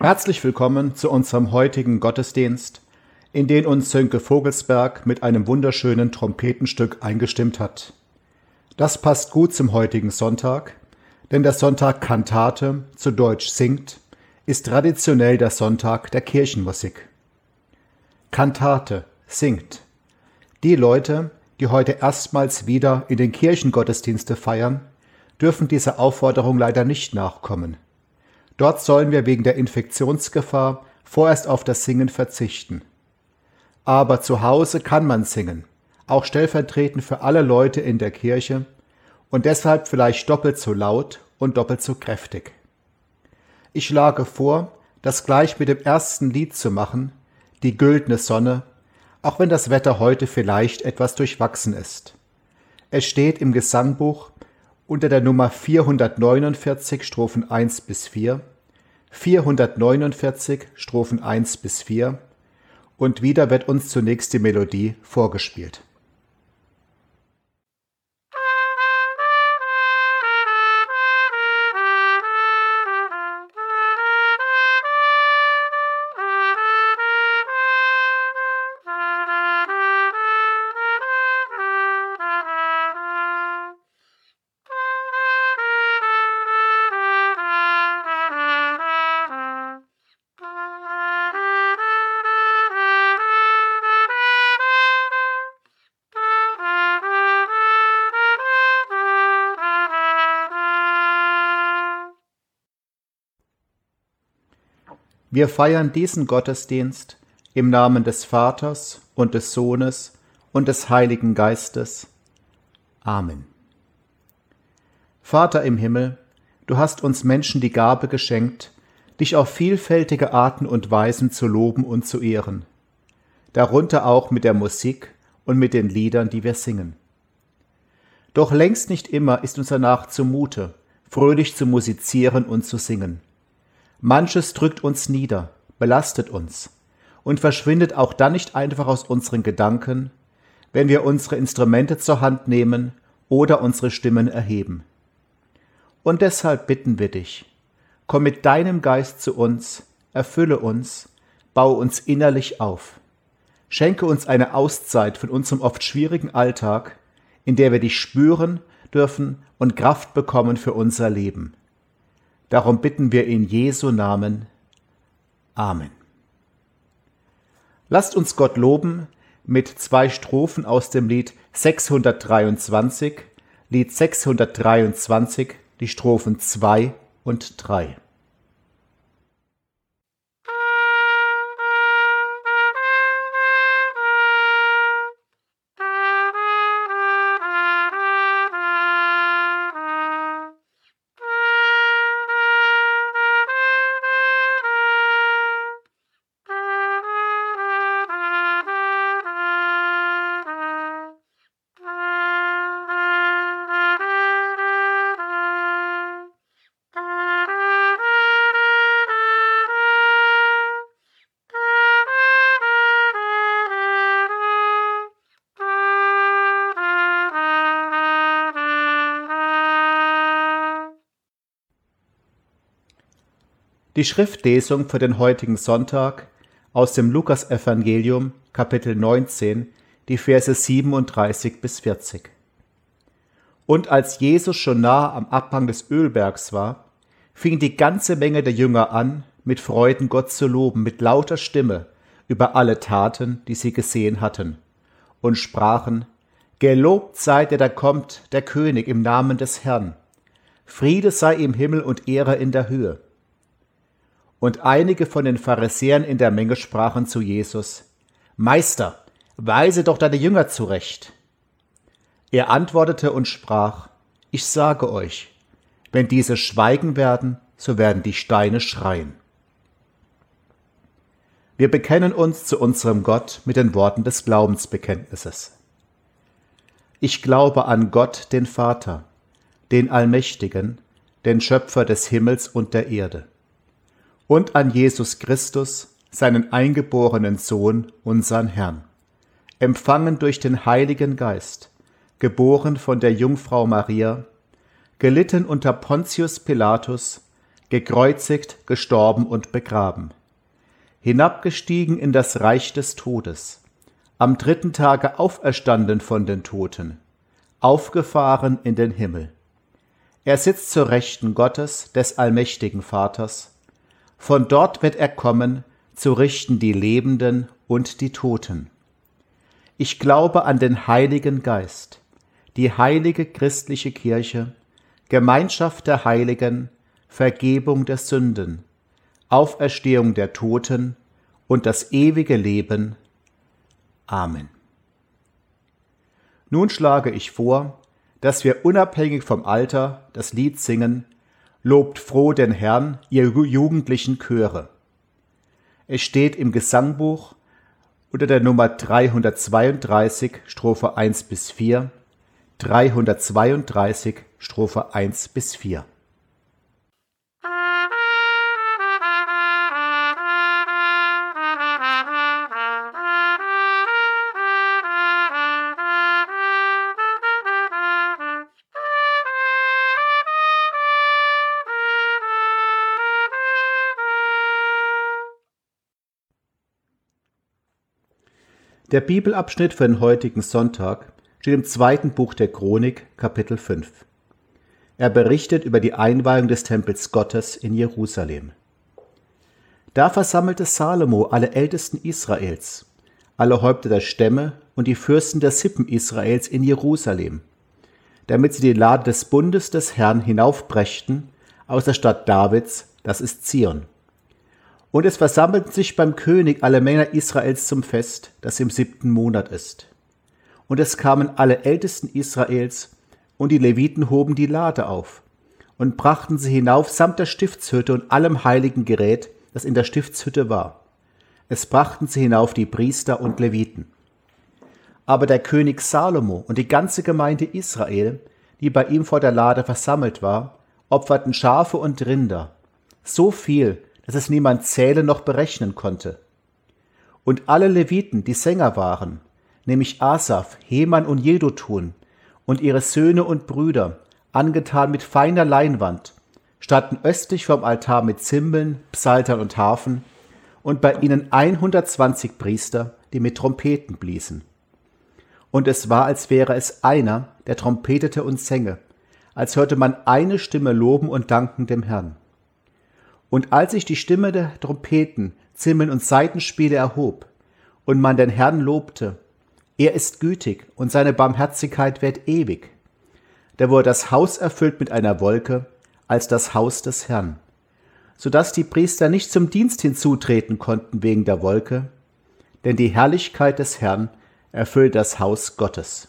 Herzlich willkommen zu unserem heutigen Gottesdienst, in den uns Sönke Vogelsberg mit einem wunderschönen Trompetenstück eingestimmt hat. Das passt gut zum heutigen Sonntag, denn der Sonntag Kantate, zu Deutsch singt, ist traditionell der Sonntag der Kirchenmusik. Kantate, singt. Die Leute, die heute erstmals wieder in den Kirchengottesdienste feiern, dürfen dieser Aufforderung leider nicht nachkommen. Dort sollen wir wegen der Infektionsgefahr vorerst auf das Singen verzichten. Aber zu Hause kann man singen, auch stellvertretend für alle Leute in der Kirche und deshalb vielleicht doppelt so laut und doppelt so kräftig. Ich schlage vor, das gleich mit dem ersten Lied zu machen, Die güldene Sonne, auch wenn das Wetter heute vielleicht etwas durchwachsen ist. Es steht im Gesangbuch unter der Nummer 449 Strophen 1 bis 4, 449 Strophen 1 bis 4 und wieder wird uns zunächst die Melodie vorgespielt. Wir feiern diesen Gottesdienst im Namen des Vaters und des Sohnes und des Heiligen Geistes. Amen. Vater im Himmel, du hast uns Menschen die Gabe geschenkt, dich auf vielfältige Arten und Weisen zu loben und zu ehren, darunter auch mit der Musik und mit den Liedern, die wir singen. Doch längst nicht immer ist uns danach zumute, fröhlich zu musizieren und zu singen. Manches drückt uns nieder, belastet uns und verschwindet auch dann nicht einfach aus unseren Gedanken, wenn wir unsere Instrumente zur Hand nehmen oder unsere Stimmen erheben. Und deshalb bitten wir dich, komm mit deinem Geist zu uns, erfülle uns, baue uns innerlich auf. Schenke uns eine Auszeit von unserem oft schwierigen Alltag, in der wir dich spüren dürfen und Kraft bekommen für unser Leben. Darum bitten wir in Jesu Namen. Amen. Lasst uns Gott loben mit 2 Strophen aus dem Lied 623, Lied 623, die Strophen 2 und 3. Die Schriftlesung für den heutigen Sonntag aus dem Lukasevangelium, Kapitel 19, die Verse 37 bis 40. Und als Jesus schon nahe am Abhang des Ölbergs war, fing die ganze Menge der Jünger an, mit Freuden Gott zu loben, mit lauter Stimme über alle Taten, die sie gesehen hatten, und sprachen: Gelobt sei der da kommt, der König im Namen des Herrn. Friede sei im Himmel und Ehre in der Höhe. Und einige von den Pharisäern in der Menge sprachen zu Jesus: Meister, weise doch deine Jünger zurecht. Er antwortete und sprach: Ich sage euch, wenn diese schweigen werden, so werden die Steine schreien. Wir bekennen uns zu unserem Gott mit den Worten des Glaubensbekenntnisses. Ich glaube an Gott, den Vater, den Allmächtigen, den Schöpfer des Himmels und der Erde, und an Jesus Christus, seinen eingeborenen Sohn, unseren Herrn, empfangen durch den Heiligen Geist, geboren von der Jungfrau Maria, gelitten unter Pontius Pilatus, gekreuzigt, gestorben und begraben, hinabgestiegen in das Reich des Todes, am dritten Tage auferstanden von den Toten, aufgefahren in den Himmel. Er sitzt zur Rechten Gottes, des allmächtigen Vaters. Von dort wird er kommen, zu richten die Lebenden und die Toten. Ich glaube an den Heiligen Geist, die heilige christliche Kirche, Gemeinschaft der Heiligen, Vergebung der Sünden, Auferstehung der Toten und das ewige Leben. Amen. Nun schlage ich vor, dass wir unabhängig vom Alter das Lied singen, Lobt froh den Herrn, ihr jugendlichen Chöre. Es steht im Gesangbuch unter der Nummer 332, Strophe 1 bis 4, 332, Strophe 1 bis 4. Der Bibelabschnitt für den heutigen Sonntag steht im 2. Buch der Chronik, Kapitel 5. Er berichtet über die Einweihung des Tempels Gottes in Jerusalem. Da versammelte Salomo alle Ältesten Israels, alle Häupter der Stämme und die Fürsten der Sippen Israels in Jerusalem, damit sie die Lade des Bundes des Herrn hinaufbrächten aus der Stadt Davids, das ist Zion. Und es versammelten sich beim König alle Männer Israels zum Fest, das im 7. Monat ist. Und es kamen alle Ältesten Israels, und die Leviten hoben die Lade auf und brachten sie hinauf samt der Stiftshütte und allem heiligen Gerät, das in der Stiftshütte war. Es brachten sie hinauf die Priester und Leviten. Aber der König Salomo und die ganze Gemeinde Israel, die bei ihm vor der Lade versammelt war, opferten Schafe und Rinder, so viel, dass es niemand zählen noch berechnen konnte. Und alle Leviten, die Sänger waren, nämlich Asaf, Heman und Jedutun, und ihre Söhne und Brüder, angetan mit feiner Leinwand, standen östlich vom Altar mit Zimbeln, Psaltern und Harfen, und bei ihnen 120 Priester, die mit Trompeten bliesen. Und es war, als wäre es einer, der trompetete und sänge, als hörte man eine Stimme loben und danken dem Herrn. Und als sich die Stimme der Trompeten, Zimbeln und Saitenspiele erhob und man den Herrn lobte, er ist gütig und seine Barmherzigkeit währt ewig, da wurde das Haus erfüllt mit einer Wolke als das Haus des Herrn, so dass die Priester nicht zum Dienst hinzutreten konnten wegen der Wolke, denn die Herrlichkeit des Herrn erfüllt das Haus Gottes.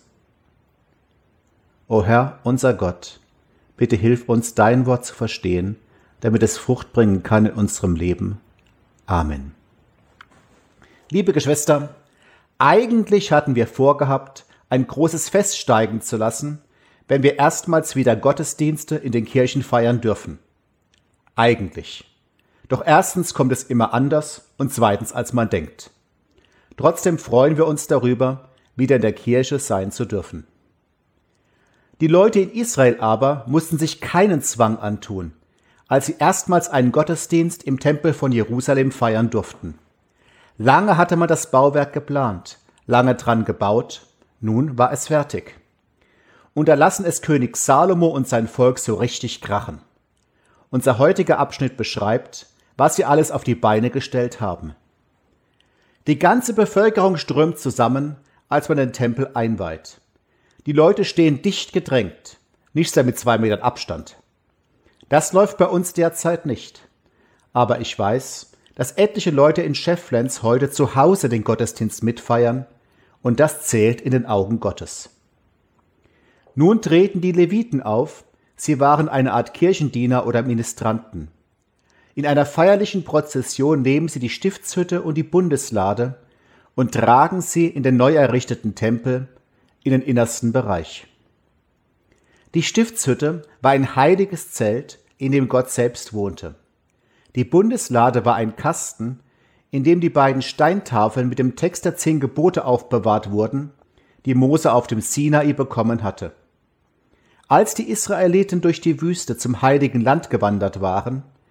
O Herr, unser Gott, bitte hilf uns, dein Wort zu verstehen, damit es Frucht bringen kann in unserem Leben. Amen. Liebe Geschwister, eigentlich hatten wir vorgehabt, ein großes Fest steigen zu lassen, wenn wir erstmals wieder Gottesdienste in den Kirchen feiern dürfen. Eigentlich. Doch erstens kommt es immer anders und zweitens, als man denkt. Trotzdem freuen wir uns darüber, wieder in der Kirche sein zu dürfen. Die Leute in Israel aber mussten sich keinen Zwang antun, als sie erstmals einen Gottesdienst im Tempel von Jerusalem feiern durften. Lange hatte man das Bauwerk geplant, lange dran gebaut, nun war es fertig. Und da lassen es König Salomo und sein Volk so richtig krachen. Unser heutiger Abschnitt beschreibt, was sie alles auf die Beine gestellt haben. Die ganze Bevölkerung strömt zusammen, als man den Tempel einweiht. Die Leute stehen dicht gedrängt, nicht mit 2 Metern Abstand. Das läuft bei uns derzeit nicht. Aber ich weiß, dass etliche Leute in Schefflens heute zu Hause den Gottesdienst mitfeiern und das zählt in den Augen Gottes. Nun treten die Leviten auf, sie waren eine Art Kirchendiener oder Ministranten. In einer feierlichen Prozession nehmen sie die Stiftshütte und die Bundeslade und tragen sie in den neu errichteten Tempel in den innersten Bereich. Die Stiftshütte war ein heiliges Zelt, in dem Gott selbst wohnte. Die Bundeslade war ein Kasten, in dem die beiden Steintafeln mit dem Text der 10 Gebote aufbewahrt wurden, die Mose auf dem Sinai bekommen hatte. Als die Israeliten durch die Wüste zum heiligen Land gewandert waren,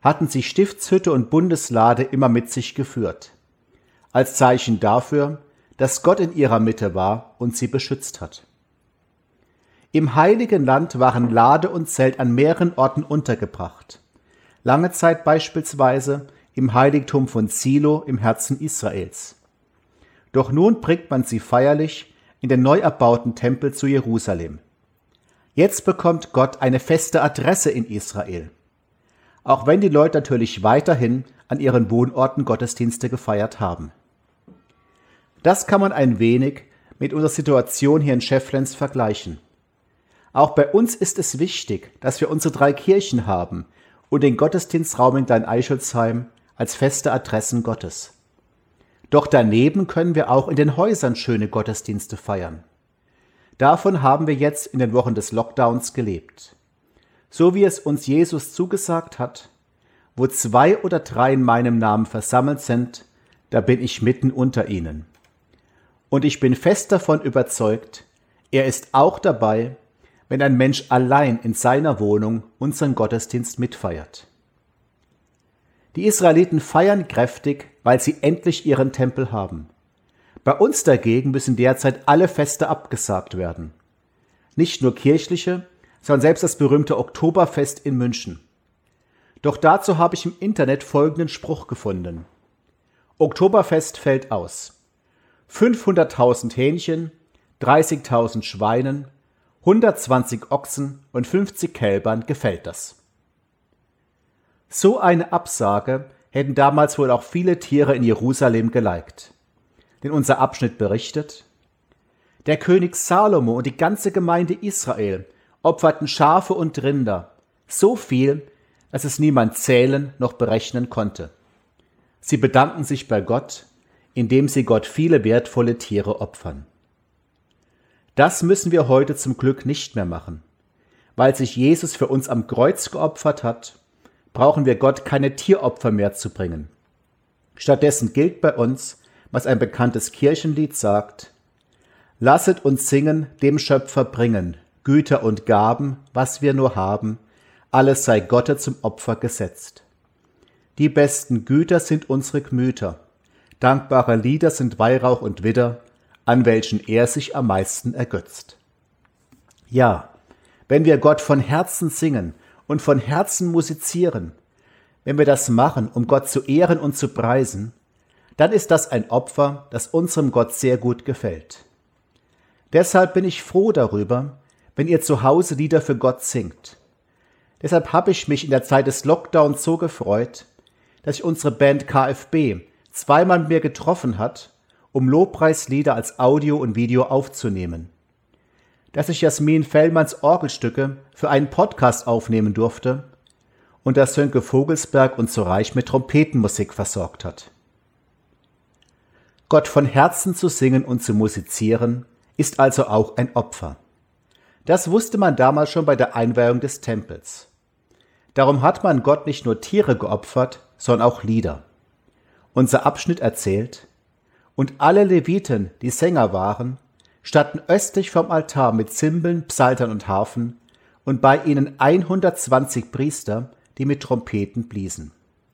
hatten sie Stiftshütte und Bundeslade immer mit sich geführt, als Zeichen dafür, dass Gott in ihrer Mitte war und sie beschützt hat. Im Heiligen Land waren Lade und Zelt an mehreren Orten untergebracht. Lange Zeit beispielsweise im Heiligtum von Silo im Herzen Israels. Doch nun bringt man sie feierlich in den neu erbauten Tempel zu Jerusalem. Jetzt bekommt Gott eine feste Adresse in Israel. Auch wenn die Leute natürlich weiterhin an ihren Wohnorten Gottesdienste gefeiert haben. Das kann man ein wenig mit unserer Situation hier in Schäfflenz vergleichen. Auch bei uns ist es wichtig, dass wir unsere 3 Kirchen haben und den Gottesdienstraum in Klein-Eichholzheim als feste Adressen Gottes. Doch daneben können wir auch in den Häusern schöne Gottesdienste feiern. Davon haben wir jetzt in den Wochen des Lockdowns gelebt. So wie es uns Jesus zugesagt hat, wo 2 oder 3 in meinem Namen versammelt sind, da bin ich mitten unter ihnen. Und ich bin fest davon überzeugt, er ist auch dabei, wenn ein Mensch allein in seiner Wohnung unseren Gottesdienst mitfeiert. Die Israeliten feiern kräftig, weil sie endlich ihren Tempel haben. Bei uns dagegen müssen derzeit alle Feste abgesagt werden. Nicht nur kirchliche, sondern selbst das berühmte Oktoberfest in München. Doch dazu habe ich im Internet folgenden Spruch gefunden. Oktoberfest fällt aus. 500.000 Hähnchen, 30.000 Schweinen, 120 Ochsen und 50 Kälbern gefällt das. So eine Absage hätten damals wohl auch viele Tiere in Jerusalem geliked. Denn unser Abschnitt berichtet, der König Salomo und die ganze Gemeinde Israel opferten Schafe und Rinder, so viel, dass es niemand zählen noch berechnen konnte. Sie bedanken sich bei Gott, indem sie Gott viele wertvolle Tiere opfern. Das müssen wir heute zum Glück nicht mehr machen. Weil sich Jesus für uns am Kreuz geopfert hat, brauchen wir Gott keine Tieropfer mehr zu bringen. Stattdessen gilt bei uns, was ein bekanntes Kirchenlied sagt: Lasset uns singen, dem Schöpfer bringen, Güter und Gaben, was wir nur haben, alles sei Gotte zum Opfer gesetzt. Die besten Güter sind unsere Gemüter, dankbare Lieder sind Weihrauch und Widder, an welchen er sich am meisten ergötzt. Ja, wenn wir Gott von Herzen singen und von Herzen musizieren, wenn wir das machen, um Gott zu ehren und zu preisen, dann ist das ein Opfer, das unserem Gott sehr gut gefällt. Deshalb bin ich froh darüber, wenn ihr zu Hause Lieder für Gott singt. Deshalb habe ich mich in der Zeit des Lockdowns so gefreut, dass sich unsere Band KFB zweimal mit mir getroffen hat, um Lobpreislieder als Audio und Video aufzunehmen. Dass ich Jasmin Fellmanns Orgelstücke für einen Podcast aufnehmen durfte und dass Sönke Vogelsberg uns so reich mit Trompetenmusik versorgt hat. Gott von Herzen zu singen und zu musizieren, ist also auch ein Opfer. Das wusste man damals schon bei der Einweihung des Tempels. Darum hat man Gott nicht nur Tiere geopfert, sondern auch Lieder. Unser Abschnitt erzählt: Und alle Leviten, die Sänger waren, standen östlich vom Altar mit Zimbeln, Psaltern und Harfen und bei ihnen 120 Priester, die mit Trompeten bliesen.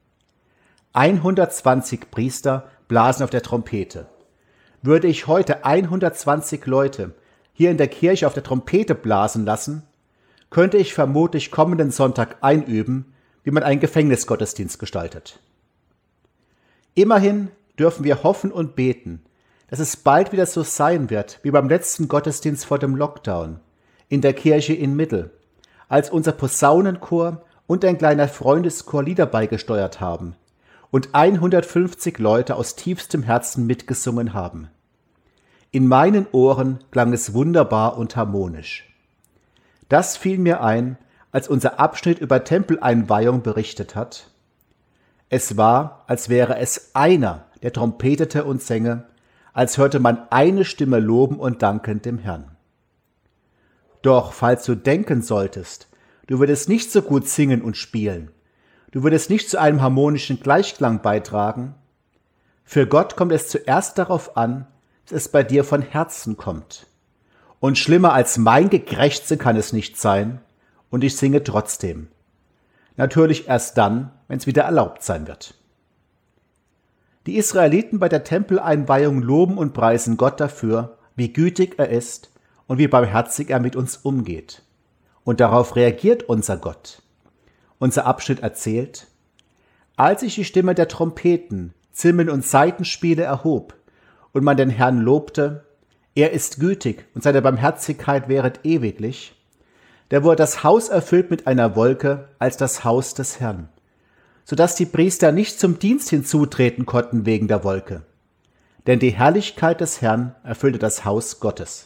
120 Priester blasen auf der Trompete. Würde ich heute 120 Leute hier in der Kirche auf der Trompete blasen lassen, könnte ich vermutlich kommenden Sonntag einüben, wie man einen Gefängnisgottesdienst gestaltet. Immerhin dürfen wir hoffen und beten, dass es bald wieder so sein wird wie beim letzten Gottesdienst vor dem Lockdown in der Kirche in Mittel, als unser Posaunenchor und ein kleiner Freundeschor Lieder beigesteuert haben und 150 Leute aus tiefstem Herzen mitgesungen haben. In meinen Ohren klang es wunderbar und harmonisch. Das fiel mir ein, als unser Abschnitt über Tempeleinweihung berichtet hat. Es war, als wäre es einer, der trompetete und sänge, als hörte man eine Stimme loben und danken dem Herrn. Doch falls du denken solltest, du würdest nicht so gut singen und spielen, du würdest nicht zu einem harmonischen Gleichklang beitragen, für Gott kommt es zuerst darauf an, dass es bei dir von Herzen kommt. Und schlimmer als mein Gekrächze kann es nicht sein, und ich singe trotzdem. Natürlich erst dann, wenn es wieder erlaubt sein wird. Die Israeliten bei der Tempeleinweihung loben und preisen Gott dafür, wie gütig er ist und wie barmherzig er mit uns umgeht. Und darauf reagiert unser Gott. Unser Abschnitt erzählt: Als sich die Stimme der Trompeten, Zimbeln und Saitenspiele erhob und man den Herrn lobte, er ist gütig und seine Barmherzigkeit währet ewiglich, da wurde das Haus erfüllt mit einer Wolke als das Haus des Herrn, sodass die Priester nicht zum Dienst hinzutreten konnten wegen der Wolke. Denn die Herrlichkeit des Herrn erfüllte das Haus Gottes.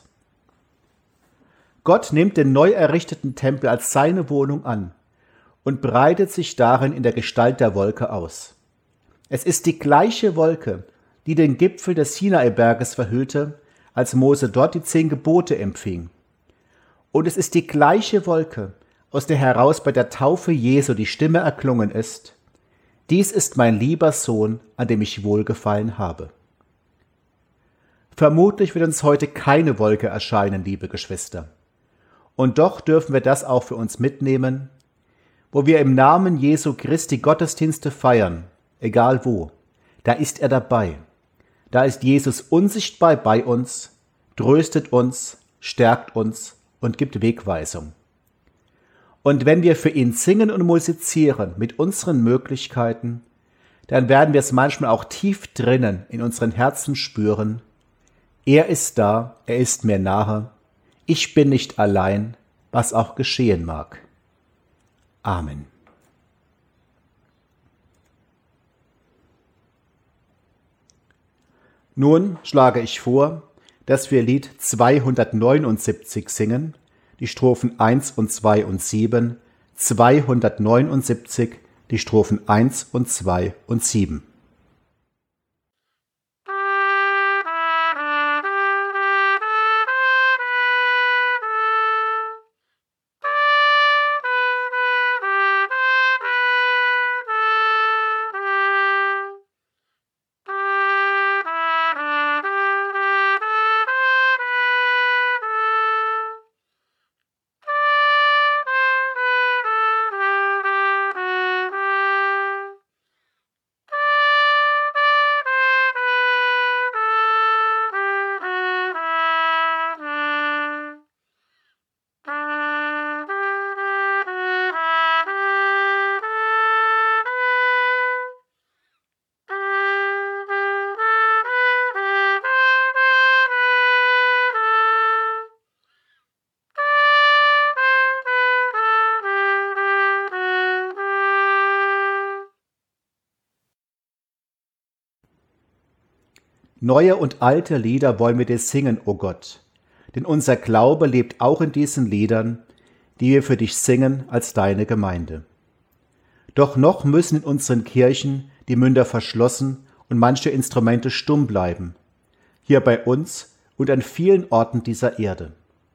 Gott nimmt den neu errichteten Tempel als seine Wohnung an und breitet sich darin in der Gestalt der Wolke aus. Es ist die gleiche Wolke, die den Gipfel des Sinaiberges verhüllte, als Mose dort die 10 Gebote empfing. Und es ist die gleiche Wolke, aus der heraus bei der Taufe Jesu die Stimme erklungen ist: Dies ist mein lieber Sohn, an dem ich wohlgefallen habe. Vermutlich wird uns heute keine Wolke erscheinen, liebe Geschwister. Und doch dürfen wir das auch für uns mitnehmen, wo wir im Namen Jesu Christi Gottesdienste feiern, egal wo, da ist er dabei. Da ist Jesus unsichtbar bei uns, tröstet uns, stärkt uns und gibt Wegweisung. Und wenn wir für ihn singen und musizieren mit unseren Möglichkeiten, dann werden wir es manchmal auch tief drinnen in unseren Herzen spüren: Er ist da, er ist mir nahe, ich bin nicht allein, was auch geschehen mag. Amen. Nun schlage ich vor, dass wir Lied 279 singen, die Strophen 1 und 2 und 7, 279, die Strophen 1 und 2 und 7. Neue und alte Lieder wollen wir dir singen, o Gott, denn unser Glaube lebt auch in diesen Liedern, die wir für dich singen als deine Gemeinde. Doch noch müssen in unseren Kirchen die Münder verschlossen und manche Instrumente stumm bleiben, hier bei uns und an vielen Orten dieser Erde.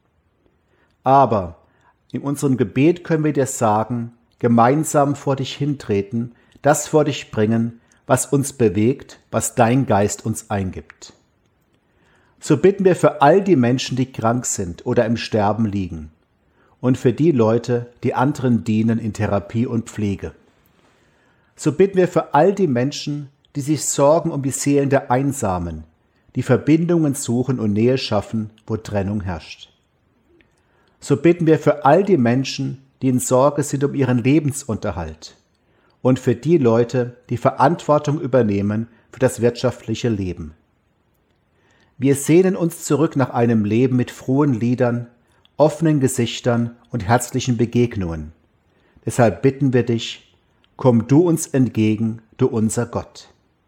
Aber in unserem Gebet können wir dir sagen, gemeinsam vor dich hintreten, das vor dich bringen, was uns bewegt, was dein Geist uns eingibt. So bitten wir für all die Menschen, die krank sind oder im Sterben liegen, und für die Leute, die anderen dienen in Therapie und Pflege. So bitten wir für all die Menschen, die sich sorgen um die Seelen der Einsamen, die Verbindungen suchen und Nähe schaffen, wo Trennung herrscht. So bitten wir für all die Menschen, die in Sorge sind um ihren Lebensunterhalt, und für die Leute, die Verantwortung übernehmen für das wirtschaftliche Leben. Wir sehnen uns zurück nach einem Leben mit frohen Liedern, offenen Gesichtern und herzlichen Begegnungen. Deshalb bitten wir dich, komm du uns entgegen, du unser Gott.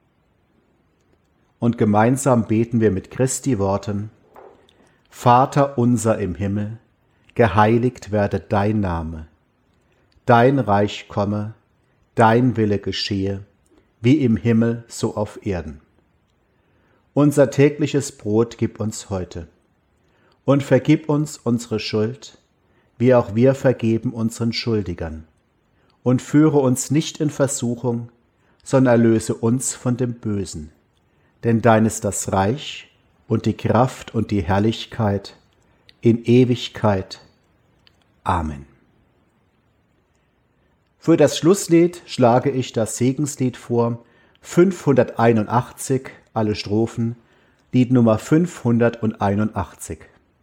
Und gemeinsam beten wir mit Christi Worten: Vater unser im Himmel, geheiligt werde dein Name. Dein Reich komme, dein Wille geschehe, wie im Himmel so auf Erden. Unser tägliches Brot gib uns heute und vergib uns unsere Schuld, wie auch wir vergeben unseren Schuldigern. Und führe uns nicht in Versuchung, sondern erlöse uns von dem Bösen. Denn dein ist das Reich und die Kraft und die Herrlichkeit in Ewigkeit. Amen. Für das Schlusslied schlage ich das Segenslied vor, 581, alle Strophen, Lied Nummer 581.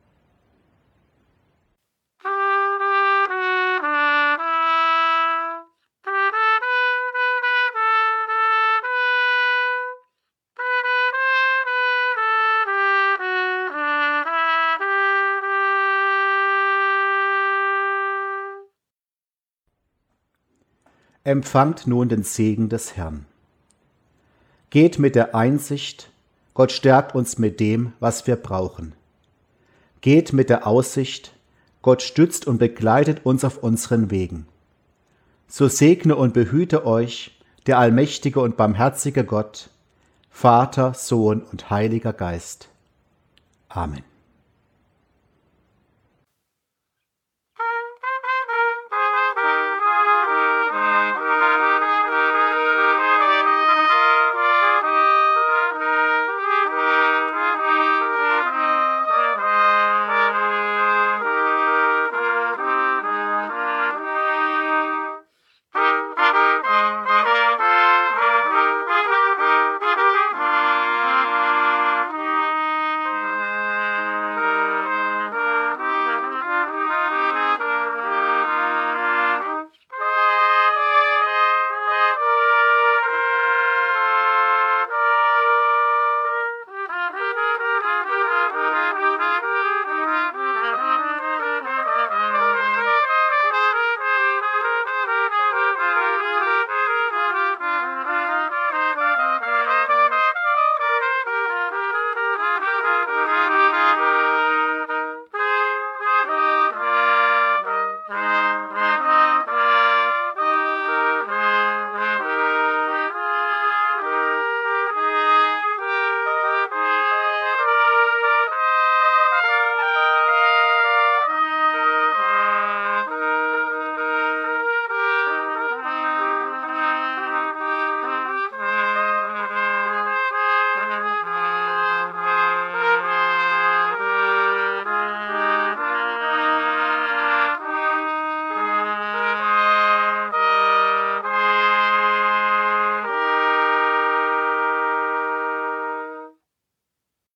Empfangt nun den Segen des Herrn. Geht mit der Einsicht, Gott stärkt uns mit dem, was wir brauchen. Geht mit der Aussicht, Gott stützt und begleitet uns auf unseren Wegen. So segne und behüte euch der allmächtige und barmherzige Gott, Vater, Sohn und Heiliger Geist. Amen.